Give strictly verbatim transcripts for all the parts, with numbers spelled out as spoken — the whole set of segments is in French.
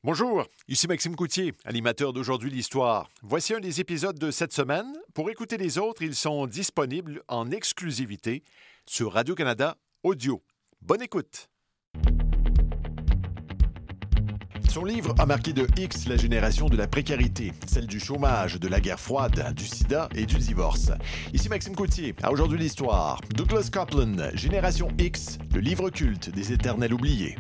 Bonjour, ici Maxime Coutier, animateur d'Aujourd'hui l'Histoire. Voici un des épisodes de cette semaine. Pour écouter les autres, ils sont disponibles en exclusivité sur Radio-Canada Audio. Bonne écoute! Son livre a marqué de X la génération de la précarité, celle du chômage, de la guerre froide, du sida et du divorce. Ici Maxime Coutier, à Aujourd'hui l'Histoire. Douglas Coupland, Génération X, le livre culte des éternels oubliés.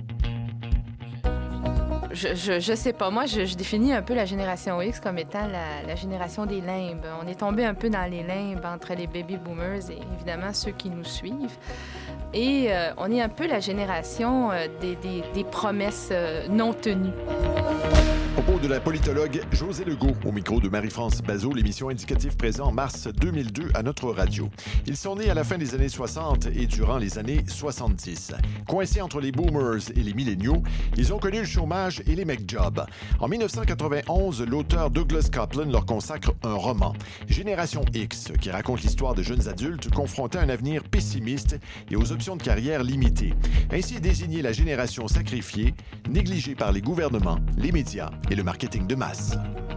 Je, je, je sais pas. Moi, je, je définis un peu la génération X comme étant la, la génération des limbes. On est tombé un peu dans les limbes entre les baby boomers et évidemment ceux qui nous suivent. Et euh, on est un peu la génération euh, des, des, des promesses euh, non tenues. Propos de la politologue Josée Legault au micro de Marie-France Bazot, l'émission indicative présente en mars deux mille deux à notre radio. Ils sont nés à la fin des années soixante et durant les années soixante-dix. Coincés entre les boomers et les milléniaux, ils ont connu le chômage et les make-jobs. En dix-neuf cent quatre-vingt-onze, l'auteur Douglas Coupland leur consacre un roman, Génération X, qui raconte l'histoire de jeunes adultes confrontés à un avenir pessimiste et aux options de carrière limitées. Ainsi est désignée la génération sacrifiée, négligée par les gouvernements, les médias et le marketing de masse.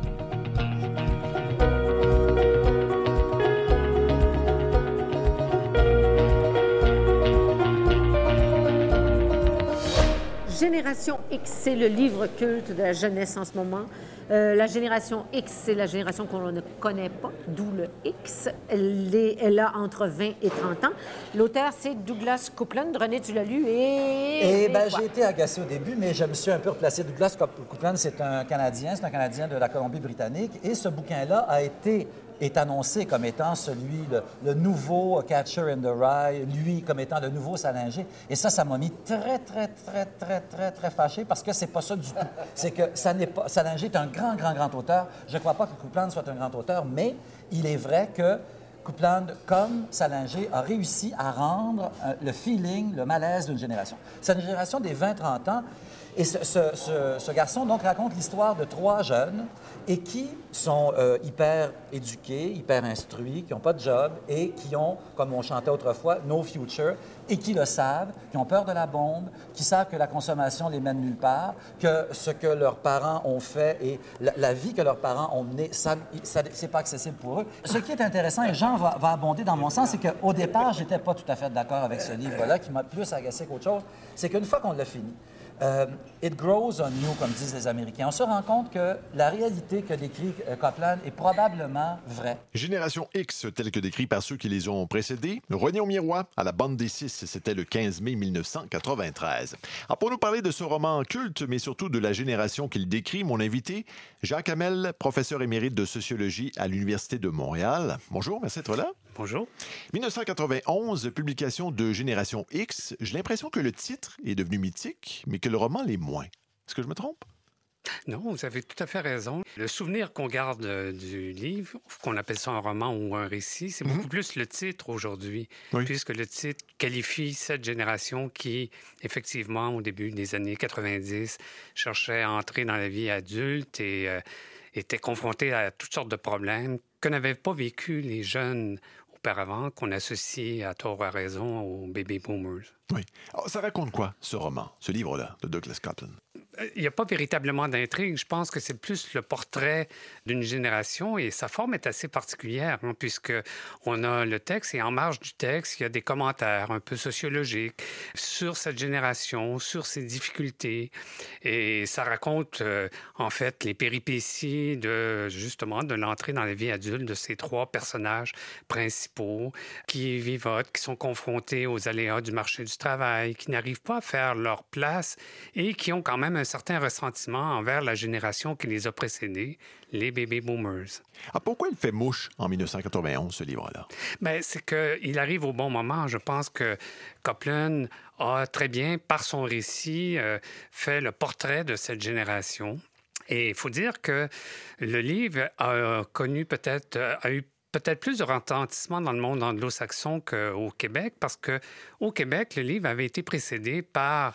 Génération X, c'est le livre culte de la jeunesse en ce moment. Euh, la génération X, c'est la génération qu'on ne connaît pas, d'où le X. Elle, est, elle a entre vingt et trente ans. L'auteur, c'est Douglas Coupland. René, tu l'as lu et... Eh bien, j'ai été agacé au début, mais je me suis un peu replacé. Douglas Coupland, c'est un Canadien, c'est un Canadien de la Colombie-Britannique. Et ce bouquin-là a été... est annoncé comme étant celui, le, le nouveau Catcher in the Rye, lui comme étant le nouveau Salinger. Et ça, ça m'a mis très, très, très, très, très, très fâché parce que c'est pas ça du tout. C'est que ça n'est pas... Salinger est un grand, grand, grand auteur. Je ne crois pas que Coupland soit un grand auteur, mais il est vrai que Coupland, comme Salinger, a réussi à rendre euh, le feeling, le malaise d'une génération. C'est une génération des vingt trente ans. Et ce, ce, ce, ce garçon, donc, raconte l'histoire de trois jeunes et qui sont euh, hyper éduqués, hyper instruits, qui n'ont pas de job et qui ont, comme on chantait autrefois, no future, et qui le savent, qui ont peur de la bombe, qui savent que la consommation les mène nulle part, que ce que leurs parents ont fait et la, la vie que leurs parents ont menée, ça, ça c'est pas accessible pour eux. Ce qui est intéressant, et Jean va, va abonder dans mon sens, c'est qu'au départ, j'étais pas tout à fait d'accord avec ce livre-là, qui m'a plus agacé qu'autre chose, c'est qu'une fois qu'on l'a fini, Euh, it grows on you, comme disent les Américains. On se rend compte que la réalité que décrit euh, Coupland est probablement vraie. Génération X, tel que décrit par ceux qui les ont précédés, Rogné au miroir à la bande des six, c'était le quinze mai mille neuf cent quatre-vingt-treize. Alors pour nous parler de ce roman culte, mais surtout de la génération qu'il décrit, mon invité, Jacques Hamel, professeur émérite de sociologie à l'Université de Montréal. Bonjour, merci d'être là. Bonjour. dix-neuf cent quatre-vingt-onze, publication de Génération X. J'ai l'impression que le titre est devenu mythique, mais que le roman l'est moins. Est-ce que je me trompe? Non, vous avez tout à fait raison. Le souvenir qu'on garde euh, du livre, qu'on appelle ça un roman ou un récit, c'est mm-hmm. beaucoup plus le titre aujourd'hui, oui. puisque le titre qualifie cette génération qui, effectivement, au début des années quatre-vingt-dix, cherchait à entrer dans la vie adulte et euh, était confrontée à toutes sortes de problèmes que n'avaient pas vécu les jeunes auparavant, qu'on associe à tort ou à raison aux baby boomers. Oui. Alors, ça raconte quoi, ce roman, ce livre-là, de Douglas Coupland? Il n'y a pas véritablement d'intrigue. Je pense que c'est plus le portrait d'une génération et sa forme est assez particulière, hein, puisqu'on a le texte et en marge du texte, il y a des commentaires un peu sociologiques sur cette génération, sur ses difficultés. Et ça raconte, euh, en fait, les péripéties de, justement, de l'entrée dans la vie adulte de ces trois personnages principaux qui vivotent, qui sont confrontés aux aléas du marché du travail, qui n'arrivent pas à faire leur place et qui ont quand même un certain ressentiment envers la génération qui les a précédés, les baby boomers. Ah, pourquoi il fait mouche en dix-neuf cent quatre-vingt-onze, ce livre-là? Bien, c'est qu'il arrive au bon moment. Je pense que Coupland a très bien, par son récit, euh, fait le portrait de cette génération. Et il faut dire que le livre a connu peut-être, a eu peut-être plus de retentissement dans le monde anglo-saxon qu'au Québec, parce qu'au Québec, le livre avait été précédé par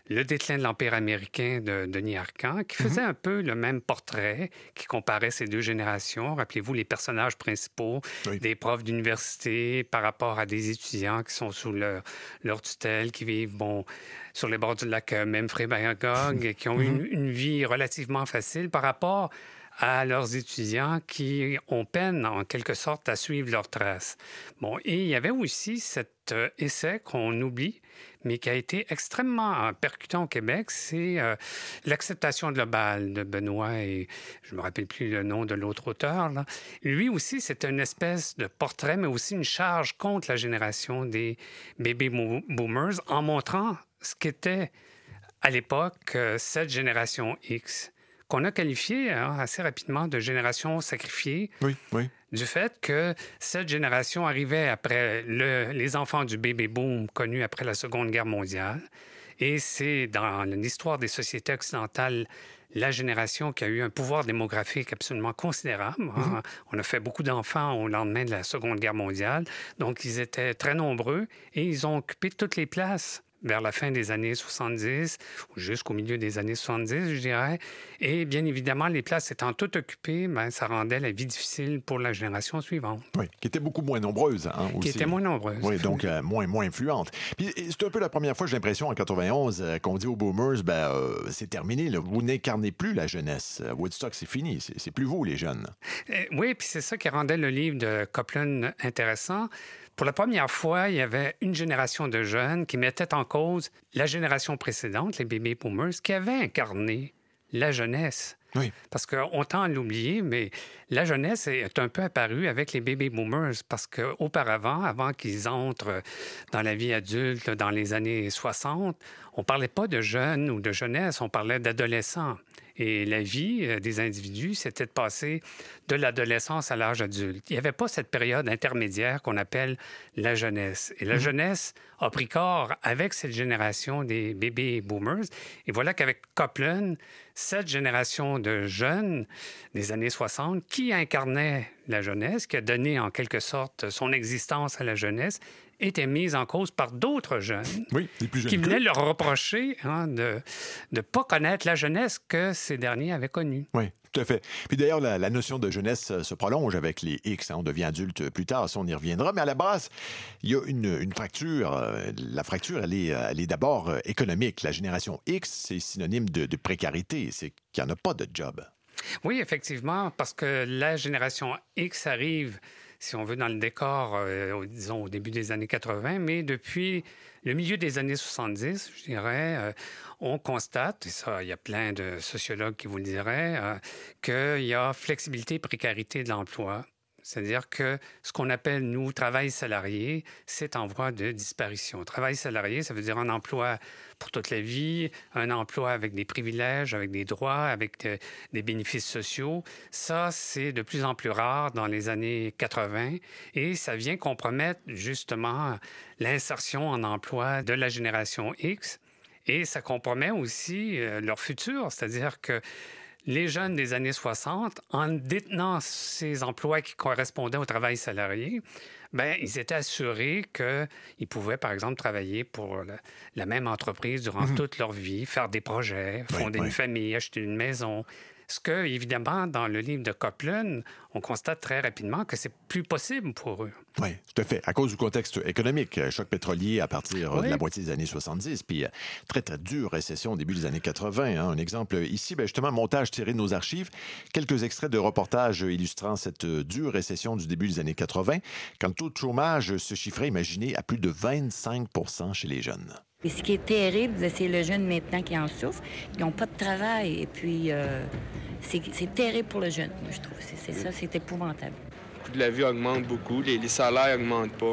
Le déclin de l'Empire américain de Denis Arcand, qui faisait mm-hmm. un peu le même portrait, qui comparait ces deux générations. Rappelez-vous les personnages principaux, oui. des profs d'université par rapport à des étudiants qui sont sous leur, leur tutelle, qui vivent, bon, sur les bords du lac Memphremagog, et qui ont mm-hmm. une, une vie relativement facile par rapport à leurs étudiants qui ont peine, en quelque sorte, à suivre leurs traces. Bon, et il y avait aussi cet euh, essai qu'on oublie, mais qui a été extrêmement euh, percutant au Québec, c'est euh, L'acceptation globale de Benoît, et je ne me rappelle plus le nom de l'autre auteur, là. Lui aussi, c'était une espèce de portrait, mais aussi une charge contre la génération des baby boomers, en montrant ce qu'était, à l'époque, euh, cette génération X, qu'on a qualifié hein, assez rapidement de génération sacrifiée, oui, oui. du fait que cette génération arrivait après le, les enfants du baby-boom connu après la Seconde Guerre mondiale. Et c'est dans l'histoire des sociétés occidentales la génération qui a eu un pouvoir démographique absolument considérable. Mm-hmm. Hein. On a fait beaucoup d'enfants au lendemain de la Seconde Guerre mondiale. Donc, ils étaient très nombreux et ils ont occupé toutes les places vers la fin des années soixante-dix, ou jusqu'au milieu des années soixante-dix, je dirais. Et bien évidemment, les places étant toutes occupées, bien, ça rendait la vie difficile pour la génération suivante. Oui, qui était beaucoup moins nombreuse, hein, aussi. Qui était moins nombreuse. Oui, donc euh, moins, moins influente. Puis c'est un peu la première fois, j'ai l'impression, en quatre-vingt-onze, euh, qu'on dit aux boomers, ben euh, c'est terminé, là, vous n'incarnez plus la jeunesse. Woodstock, c'est fini, c'est, c'est plus vous, les jeunes. Euh, oui, puis c'est ça qui rendait le livre de Copland intéressant. Pour la première fois, il y avait une génération de jeunes qui mettait en cause la génération précédente, les baby boomers, qui avaient incarné la jeunesse. Oui. Parce qu'on tend à l'oublier, mais la jeunesse est un peu apparue avec les baby boomers parce qu'auparavant, avant qu'ils entrent dans la vie adulte dans les années soixante, on ne parlait pas de jeunes ou de jeunesse, on parlait d'adolescents. Et la vie des individus, c'était de passer de l'adolescence à l'âge adulte. Il n'y avait pas cette période intermédiaire qu'on appelle la jeunesse. Et la mmh. jeunesse a pris corps avec cette génération des baby boomers. Et voilà qu'avec Copland, cette génération de jeunes des années soixante qui incarnait la jeunesse, qui a donné en quelque sorte son existence à la jeunesse, était mise en cause par d'autres jeunes oui, les plus jeunes qui venaient que... leur reprocher hein, de ne pas connaître la jeunesse que ces derniers avaient connue. Oui, tout à fait. Puis d'ailleurs, la, la notion de jeunesse se prolonge avec les X. Hein, on devient adulte plus tard, ça, on y reviendra. Mais à la base, il y a une, une fracture. La fracture, elle est, elle est d'abord économique. La génération X, c'est synonyme de, de précarité. C'est qu'il n'y en a pas de job. Oui, effectivement, parce que la génération X arrive, si on veut, dans le décor, euh, disons, au début des années quatre-vingt, mais depuis le milieu des années soixante-dix, je dirais, euh, on constate, et ça, il y a plein de sociologues qui vous le diraient, euh, qu'il y a flexibilité et précarité de l'emploi. C'est-à-dire que ce qu'on appelle, nous, travail salarié, c'est en voie de disparition. Travail salarié, ça veut dire un emploi pour toute la vie, un emploi avec des privilèges, avec des droits, avec de, des bénéfices sociaux. Ça, c'est de plus en plus rare dans les années quatre-vingt et ça vient compromettre justement l'insertion en emploi de la génération X et ça compromet aussi euh, leur futur, c'est-à-dire que les jeunes des années soixante, en détenant ces emplois qui correspondaient au travail salarié, bien, ils étaient assurés qu'ils pouvaient, par exemple, travailler pour la, la même entreprise durant mmh. toute leur vie, faire des projets, fonder oui, une oui. famille, acheter une maison. Ce que, évidemment, dans le livre de Copland, on constate très rapidement que c'est plus possible pour eux. Oui, tout à fait. À cause du contexte économique, choc pétrolier à partir oui. de la moitié des années soixante-dix, puis très, très dure récession au début des années quatre-vingt. Hein. Un exemple ici, bien justement, montage tiré de nos archives. Quelques extraits de reportages illustrant cette dure récession du début des années quatre-vingt, quand le taux de chômage se chiffrait, imaginez, à plus de vingt-cinq pour cent chez les jeunes. Et ce qui est terrible, c'est le jeune maintenant qui en souffre. Ils n'ont pas de travail. Et puis, euh, c'est, c'est terrible pour le jeune, je trouve. C'est, c'est ça, c'est épouvantable. Le coût de la vie augmente beaucoup. Les, les salaires n'augmentent pas.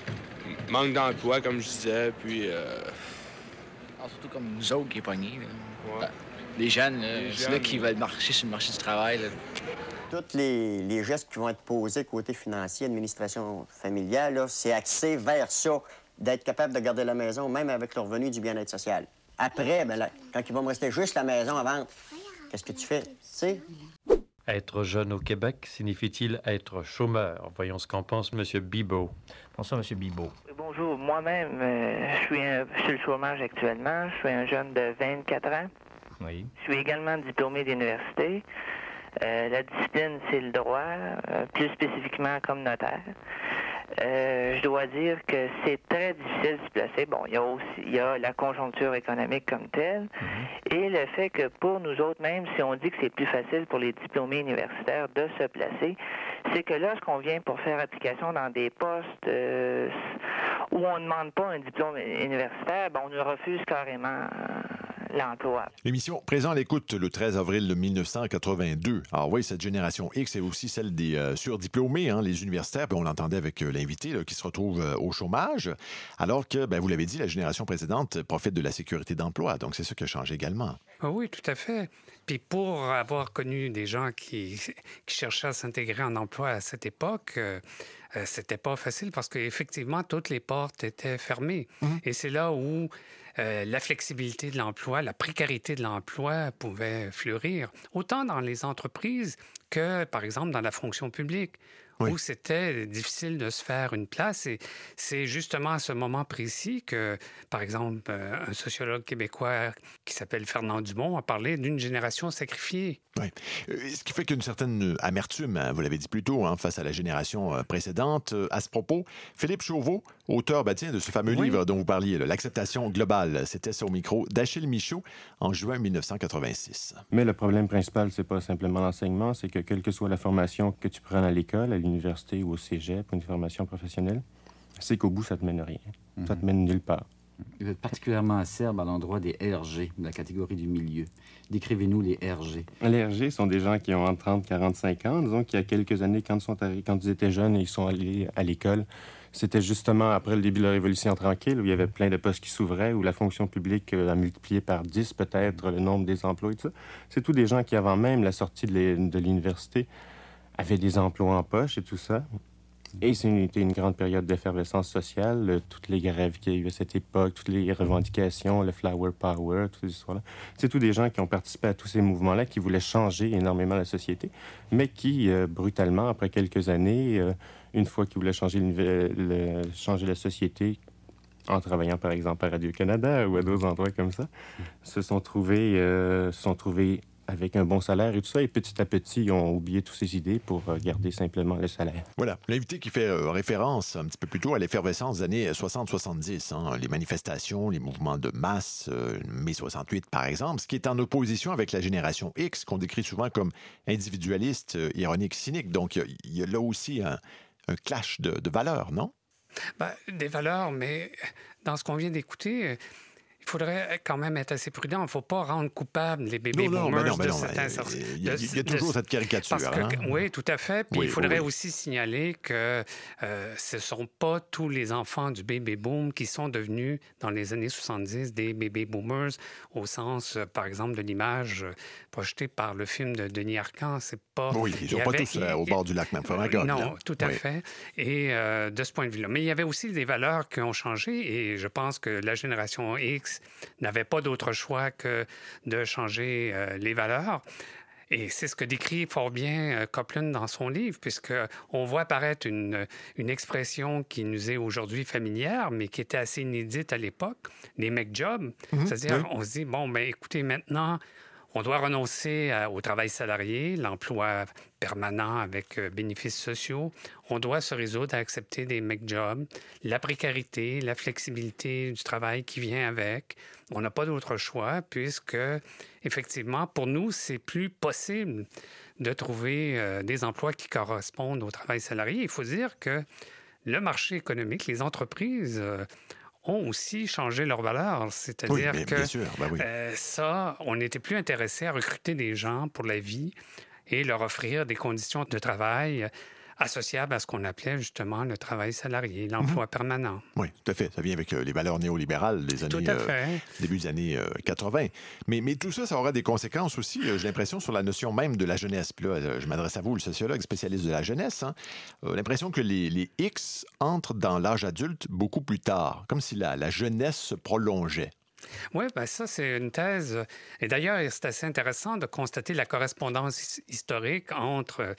Manque d'emploi, comme je disais. Puis... Euh... Alors, surtout comme nous autres qui est pogné. Ouais. Les jeunes, là, les c'est jeunes, là qui veulent marcher sur le marché du travail. Là. Tous les, les gestes qui vont être posés côté financier, administration familiale, là, c'est axé vers ça. D'être capable de garder la maison, même avec le revenu du bien-être social. Après, ben là, quand il va me rester juste la maison à vendre, qu'est-ce que tu fais? Tu sais? Être jeune au Québec signifie-t-il être chômeur? Voyons ce qu'en pense M. Bibeau. Bonsoir, M. Bibeau. Bonjour. Moi-même, euh, je suis un, sur le chômage actuellement. Je suis un jeune de vingt-quatre ans. Oui. Je suis également diplômé d'université. Euh, la discipline, c'est le droit, euh, plus spécifiquement comme notaire. Euh, je dois dire que c'est très difficile de se placer. Bon, il y a aussi il y a la conjoncture économique comme telle, mm-hmm. et le fait que pour nous autres, même si on dit que c'est plus facile pour les diplômés universitaires de se placer, c'est que lorsqu'on vient pour faire application dans des postes euh, où on ne demande pas un diplôme universitaire, ben on nous refuse carrément euh, l'emploi. L'émission Présent à l'écoute le treize avril mille neuf cent quatre-vingt-deux. Alors oui, cette génération X est aussi celle des euh, surdiplômés, hein, les universitaires. Puis on l'entendait avec euh, l'invité là, qui se retrouve euh, au chômage, alors que, ben, vous l'avez dit, la génération précédente profite de la sécurité d'emploi. Donc c'est ça qui a changé également. Ah oui, tout à fait. Puis pour avoir connu des gens qui, qui cherchaient à s'intégrer en emploi à cette époque, euh, euh, c'était pas facile parce qu'effectivement, toutes les portes étaient fermées. Mmh. Et c'est là où euh, la flexibilité de l'emploi, la précarité de l'emploi pouvait fleurir, autant dans les entreprises que, par exemple, dans la fonction publique. Oui. Où c'était difficile de se faire une place. Et c'est justement à ce moment précis que, par exemple, un sociologue québécois qui s'appelle Fernand Dumont a parlé d'une génération sacrifiée. Oui. Ce qui fait qu'une certaine amertume, hein, vous l'avez dit plus tôt, hein, face à la génération précédente. À ce propos, Philippe Chauveau, auteur ben, tiens, de ce fameux oui. livre dont vous parliez, là, L'acceptation globale, c'était au micro d'Achille Michaud en juin mille neuf cent quatre-vingt-six. Mais le problème principal, c'est pas simplement l'enseignement, c'est que quelle que soit la formation que tu prennes à l'école, à l'université ou au cégep, une formation professionnelle, c'est qu'au bout, ça te mène à rien. Mm-hmm. Ça te mène nulle part. Vous êtes particulièrement acerbe à l'endroit des R G, de la catégorie du milieu. Décrivez-nous les R G. Les R G sont des gens qui ont entre trente et quarante-cinq ans. Disons qu'il y a quelques années, quand ils, sont arri- quand ils étaient jeunes et ils sont allés à l'école, c'était justement après le début de la Révolution tranquille, où il y avait plein de postes qui s'ouvraient, où la fonction publique a multiplié par dix peut-être le nombre des emplois et tout ça. C'est tous des gens qui, avant même la sortie de, les, de l'université, avaient des emplois en poche et tout ça. Et c'était une grande période d'effervescence sociale, euh, toutes les grèves qu'il y a eu à cette époque, toutes les revendications, le Flower Power, toutes ces histoires-là. C'est tous des gens qui ont participé à tous ces mouvements-là, qui voulaient changer énormément la société, mais qui, euh, brutalement, après quelques années, euh, une fois qu'ils voulaient changer, le, le, changer la société, en travaillant par exemple à Radio-Canada ou à d'autres endroits comme ça, se sont trouvés, euh, se sont trouvés avec un bon salaire et tout ça, et petit à petit, ils ont oublié toutes ces idées pour garder simplement le salaire. Voilà, l'invité qui fait euh, référence un petit peu plus tôt à l'effervescence des années soixante soixante-dix, hein, les manifestations, les mouvements de masse, euh, mai soixante-huit par exemple, ce qui est en opposition avec la génération X, qu'on décrit souvent comme individualiste, euh, ironique, cynique. Donc, il y, y a là aussi un, un clash de, de valeurs, non? Ben, des valeurs, mais dans ce qu'on vient d'écouter... Il faudrait quand même être assez prudent. Il ne faut pas rendre coupables les baby non, boomers non, de non, certains... Il y, y, y a toujours de, cette caricature. Parce que, hein? Oui, tout à fait. Puis oui, il faudrait oui. aussi signaler que euh, ce ne sont pas tous les enfants du baby boom qui sont devenus, dans les années soixante-dix, des baby boomers, au sens, euh, par exemple, de l'image euh, projetée par le film de Denis Arcand. C'est pas... Oui, ils ne sont pas tous euh, au bord du lac Mamfremagog. Non, là. tout à oui. fait. Et euh, de ce point de vue-là. Mais il y avait aussi des valeurs qui ont changé et je pense que la génération X n'avait pas d'autre choix que de changer euh, les valeurs. Et c'est ce que décrit fort bien euh, Copeland dans son livre, puisqu'on voit apparaître une, une expression qui nous est aujourd'hui familière, mais qui était assez inédite à l'époque, les make-jobs. Mm-hmm. C'est-à-dire, oui. on se dit, bon, ben écoutez, maintenant, on doit renoncer à, au travail salarié, l'emploi permanent avec euh, bénéfices sociaux. On doit se résoudre à accepter des make-jobs, la précarité, la flexibilité du travail qui vient avec. On n'a pas d'autre choix puisque, effectivement, pour nous, c'est plus possible de trouver euh, des emplois qui correspondent au travail salarié. Il faut dire que le marché économique, les entreprises... Euh, ont aussi changé leurs valeurs. C'est-à-dire oui, bien, que bien sûr. Ben oui. euh, ça, on n'était plus intéressé à recruter des gens pour la vie et leur offrir des conditions de travail associables à ce qu'on appelait justement le travail salarié, l'emploi mm-hmm. permanent. Oui, tout à fait. Ça vient avec euh, les valeurs néolibérales des années... Tout à fait. Euh, début des années euh, quatre-vingt. Mais, mais tout ça, ça aura des conséquences aussi, euh, j'ai l'impression, sur la notion même de la jeunesse. Puis là, euh, je m'adresse à vous, le sociologue spécialiste de la jeunesse. Hein. Euh, l'impression que les, les X entrent dans l'âge adulte beaucoup plus tard, comme si la, la jeunesse se prolongeait. Oui, bien ça, c'est une thèse. Et d'ailleurs, c'est assez intéressant de constater la correspondance historique entre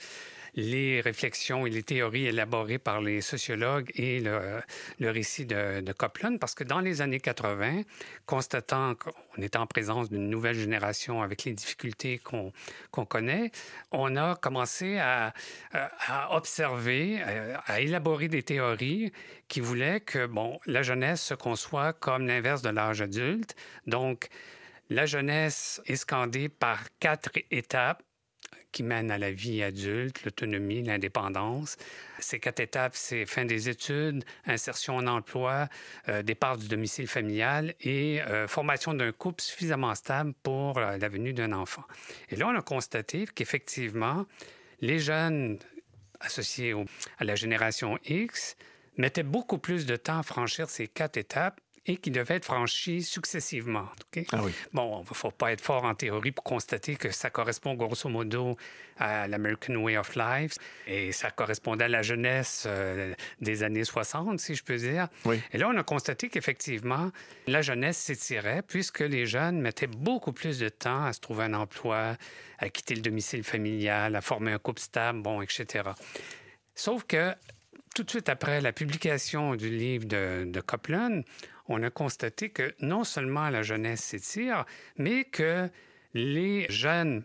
les réflexions et les théories élaborées par les sociologues et le, le récit de, de Copeland, parce que dans les années quatre-vingt, constatant qu'on était en présence d'une nouvelle génération avec les difficultés qu'on qu'on connaît, on a commencé à, à observer, à élaborer des théories qui voulaient que, bon, la jeunesse se conçoit comme l'inverse de l'âge adulte. Donc, la jeunesse est scandée par quatre étapes qui mènent à la vie adulte, l'autonomie, l'indépendance. Ces quatre étapes, c'est fin des études, insertion en emploi, euh, départ du domicile familial et euh, formation d'un couple suffisamment stable pour euh, la venue d'un enfant. Et là, on a constaté qu'effectivement, les jeunes associés au, à la génération X mettaient beaucoup plus de temps à franchir ces quatre étapes et qui devaient être franchis successivement. Okay? Ah oui. Bon, il ne faut pas être fort en théorie pour constater que ça correspond grosso modo à l'American Way of Life et ça correspondait à la jeunesse euh, des années soixante, si je peux dire. Oui. Et là, on a constaté qu'effectivement, la jeunesse s'étirait puisque les jeunes mettaient beaucoup plus de temps à se trouver un emploi, à quitter le domicile familial, à former un couple stable, bon, et cetera. Sauf que tout de suite après la publication du livre de, de Copeland, on a constaté que non seulement la jeunesse s'étire, mais que les jeunes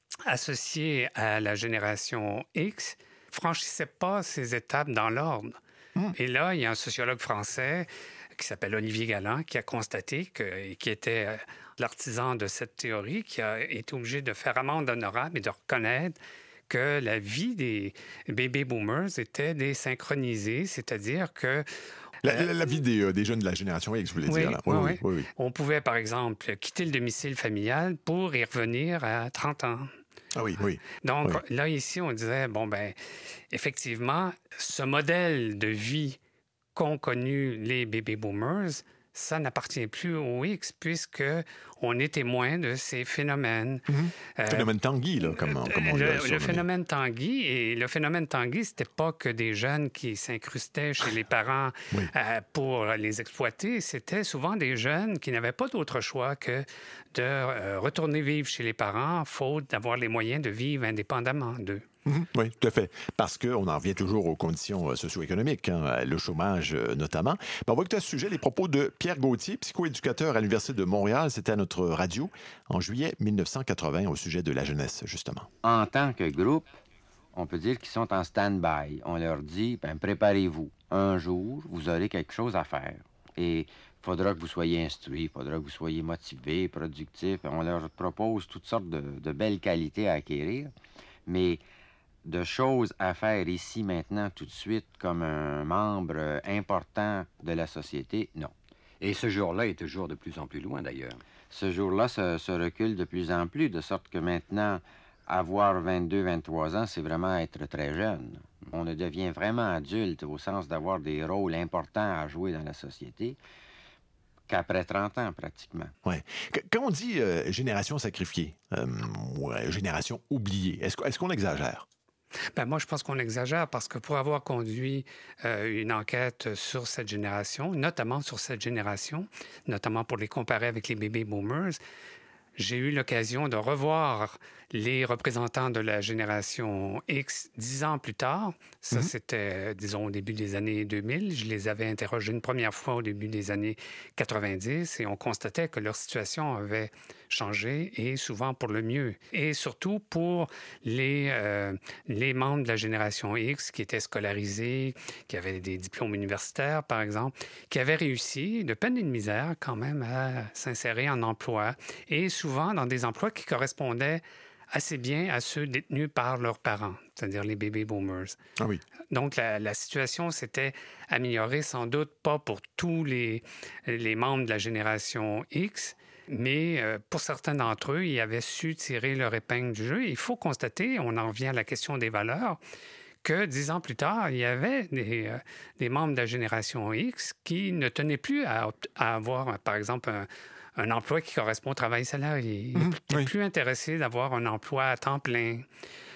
associés à la génération X franchissaient pas ces étapes dans l'ordre. Mmh. Et là, il y a un sociologue français qui s'appelle Olivier Galland qui a constaté que, et qui était l'artisan de cette théorie, qui a été obligé de faire amende honorable et de reconnaître que la vie des baby boomers était désynchronisée, c'est-à-dire que La, la, la vie des, euh, des jeunes de la génération X, vous voulez oui, dire? Là. Oui, oui, oui, oui, oui. On pouvait, par exemple, quitter le domicile familial pour y revenir à trente ans. Ah oui, oui. Donc, oui. là, ici, on disait, bon, ben effectivement, ce modèle de vie qu'ont connu les baby boomers, ça n'appartient plus aux X puisque on est témoin de ces phénomènes. Mm-hmm. Euh, phénomène Tanguy, là, comme, comme on le, l'a le phénomène Tanguy, et le phénomène Tanguy, c'était pas que des jeunes qui s'incrustaient chez les parents oui. euh, pour les exploiter, c'était souvent des jeunes qui n'avaient pas d'autre choix que de euh, retourner vivre chez les parents, faute d'avoir les moyens de vivre indépendamment d'eux. Mmh, oui, tout à fait. Parce qu'on en revient toujours aux conditions socio-économiques, hein, le chômage notamment. Mais on va écouter à ce sujet les propos de Pierre Gauthier, psychoéducateur à l'Université de Montréal. C'était à notre radio en juillet mille neuf cent quatre-vingts au sujet de la jeunesse, justement. En tant que groupe, on peut dire qu'ils sont en stand-by. On leur dit, ben, préparez-vous. Un jour, vous aurez quelque chose à faire. Et il faudra que vous soyez instruits, il faudra que vous soyez motivés, productifs. On leur propose toutes sortes de, de belles qualités à acquérir. Mais de choses à faire ici, maintenant, tout de suite, comme un membre important de la société, non. Et ce jour-là est toujours de plus en plus loin, d'ailleurs. Ce jour-là se, se recule de plus en plus, de sorte que maintenant, avoir vingt-deux, vingt-trois ans, c'est vraiment être très jeune. On ne devient vraiment adulte au sens d'avoir des rôles importants à jouer dans la société qu'après trente ans, pratiquement. Oui. Quand on dit euh, génération sacrifiée, euh, ouais, génération oubliée, est-ce, est-ce qu'on exagère? Ben moi, je pense qu'on exagère parce que pour avoir conduit euh, une enquête sur cette génération, notamment sur cette génération, notamment pour les comparer avec les baby boomers, j'ai eu l'occasion de revoir les représentants de la génération X dix ans plus tard. Ça, mm-hmm. c'était, disons, au début des années deux mille. Je les avais interrogés une première fois au début des années quatre-vingt-dix et on constatait que leur situation avait changé et souvent pour le mieux. Et surtout pour les, euh, les membres de la génération X qui étaient scolarisés, qui avaient des diplômes universitaires, par exemple, qui avaient réussi, de peine et de misère, quand même, à s'insérer en emploi et souvent dans des emplois qui correspondaient assez bien à ceux détenus par leurs parents, c'est-à-dire les baby boomers. Ah oui. Donc, la, la situation s'était améliorée, sans doute pas pour tous les, les membres de la génération X, mais euh, pour certains d'entre eux, ils avaient su tirer leur épingle du jeu. Il faut constater, on en revient à la question des valeurs, que dix ans plus tard, il y avait des, euh, des membres de la génération X qui ne tenaient plus à, à avoir, par exemple, un un emploi qui correspond au travail salarié. Ils n'étaient mmh, oui. plus intéressés d'avoir un emploi à temps plein.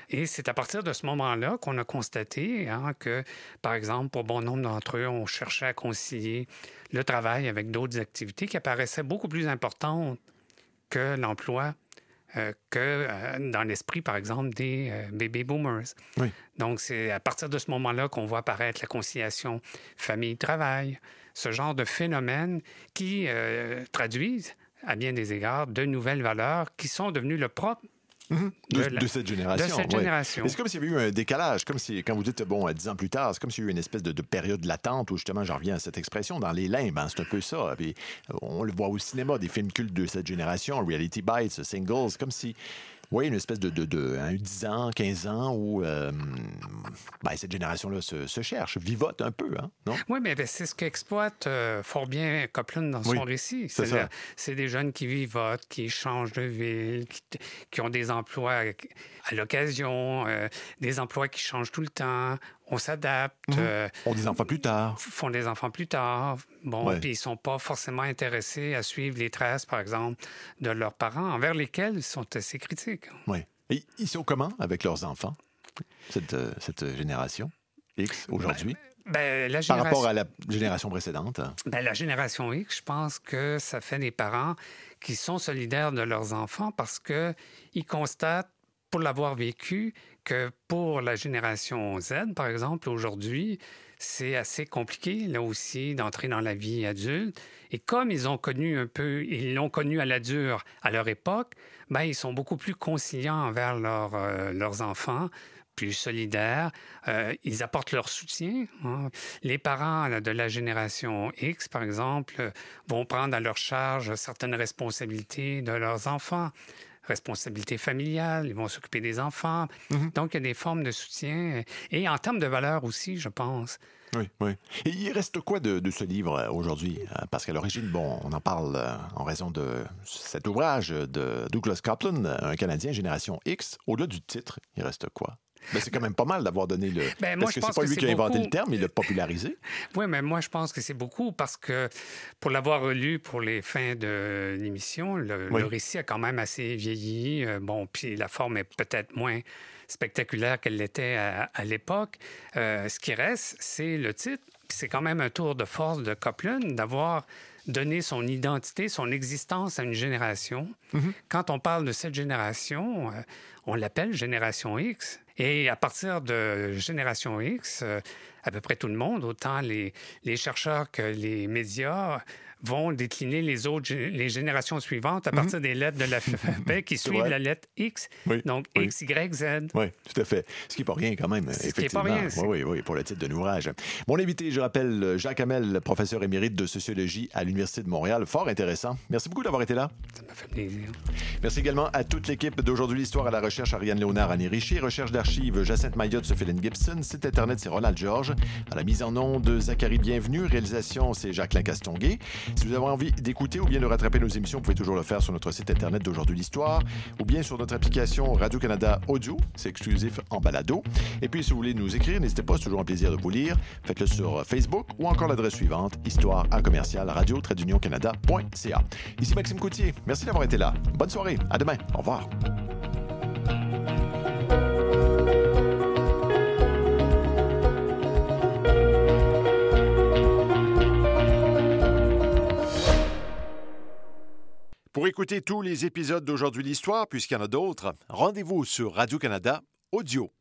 Et c'est à partir de ce moment-là qu'on a constaté hein, que, par exemple, pour bon nombre d'entre eux, on cherchait à concilier le travail avec d'autres activités qui apparaissaient beaucoup plus importantes que l'emploi, euh, que euh, dans l'esprit, par exemple, des euh, baby boomers. Oui. Donc, c'est à partir de ce moment-là qu'on voit apparaître la conciliation famille-travail, ce genre de phénomènes qui euh, traduisent, à bien des égards, de nouvelles valeurs qui sont devenues le propre Mm-hmm. De, de, la, de cette génération. De cette ouais. génération. Mais c'est comme s'il y avait eu un décalage, comme si, quand vous dites, bon, dix ans plus tard, c'est comme s'il y a eu une espèce de, de période latente où, justement, j'en reviens à cette expression, dans les limbes, hein, c'est un peu ça. Puis, on le voit au cinéma, des films cultes de cette génération, Reality Bites, Singles, comme si, oui, une espèce de, de, de hein, dix ans, quinze ans où euh, ben, cette génération-là se, se cherche, vivote un peu, hein, non? Oui, mais c'est ce qu'exploite euh, fort bien Copeland dans son oui, récit. C'est, c'est, ça. La, c'est des jeunes qui vivotent, qui changent de ville, qui, qui ont des emplois à l'occasion, euh, des emplois qui changent tout le temps. On s'adapte. Mm-hmm. Euh, font des enfants plus tard. Font des enfants plus tard. Bon, ouais. puis ils ne sont pas forcément intéressés à suivre les traces, par exemple, de leurs parents, envers lesquels ils sont assez critiques. Oui. Et ils sont comment avec leurs enfants, cette, euh, cette génération X, aujourd'hui? Ben, ben, la génération... Par rapport à la génération précédente? Ben, la génération X, je pense que ça fait des parents qui sont solidaires de leurs enfants parce qu'ils constatent, pour l'avoir vécu, que pour la génération Z, par exemple, aujourd'hui, c'est assez compliqué, là aussi, d'entrer dans la vie adulte. Et comme ils ont connu un peu, ils l'ont connu à la dure à leur époque, ben, ils sont beaucoup plus conciliants envers leur, euh, leurs enfants, plus solidaires. Euh, ils apportent leur soutien. Hein. Les parents là, de la génération X, par exemple, vont prendre à leur charge certaines responsabilités de leurs enfants. Responsabilité familiale, ils vont s'occuper des enfants. Mm-hmm. Donc, il y a des formes de soutien. Et en termes de valeurs aussi, je pense. Oui, oui. Et il reste quoi de, de ce livre aujourd'hui? Parce qu'à l'origine, bon, on en parle en raison de cet ouvrage de Douglas Copeland, un Canadien, Génération X. Au-delà du titre, il reste quoi? Ben, c'est quand même pas mal d'avoir donné le... Ben, moi, parce que je pense c'est pas que lui c'est qui a inventé beaucoup... le terme, il l'a popularisé. Oui, mais moi, je pense que c'est beaucoup parce que pour l'avoir relu pour les fins de l'émission, le, oui. le récit a quand même assez vieilli. Euh, bon, puis la forme est peut-être moins spectaculaire qu'elle l'était à, à l'époque. Euh, ce qui reste, c'est le titre. Puis c'est quand même un tour de force de Copeland d'avoir donné son identité, son existence à une génération. Mm-hmm. Quand on parle de cette génération, euh, on l'appelle Génération X. Et à partir de Génération X, euh, à peu près tout le monde, autant les, les chercheurs que les médias, vont décliner les autres les générations suivantes à partir mm-hmm. des lettres de l'alphabet qui suivent vrai. La lettre X. Oui. Donc, oui. X, Y, Z. Oui, tout à fait. Ce qui n'est pas rien quand même, Ce effectivement. Ce qui n'est pas rien. C'est... Oui, oui, oui, pour le titre de l'ouvrage. Mon invité, je rappelle, Jacques Hamel, professeur émérite de sociologie à l'Université de Montréal. Fort intéressant. Merci beaucoup d'avoir été là. Ça m'a fait plaisir. Merci également à toute l'équipe d'Aujourd'hui l'Histoire, à la recherche, Ariane Léonard, Annie Richer, recherche d'archives, Jacinthe Mayotte, Sophie-Hélène Gibson, site Internet, c'est Ronald Georges, à la mise en onde, Zachary Bienvenu, réalisation, c'est Jacqueline Castonguay. Si vous avez envie d'écouter ou bien de rattraper nos émissions, vous pouvez toujours le faire sur notre site Internet d'Aujourd'hui l'Histoire ou bien sur notre application Radio-Canada Audio, c'est exclusif en balado. Et puis, si vous voulez nous écrire, n'hésitez pas, c'est toujours un plaisir de vous lire. Faites-le sur Facebook ou encore l'adresse suivante, histoire à commercial radio trait d'union canada point c a. Ici Maxime Coutier, merci d'avoir été là. Bonne soirée, à demain, au revoir. Pour écouter tous les épisodes d'Aujourd'hui l'Histoire, puisqu'il y en a d'autres, rendez-vous sur Radio-Canada Audio.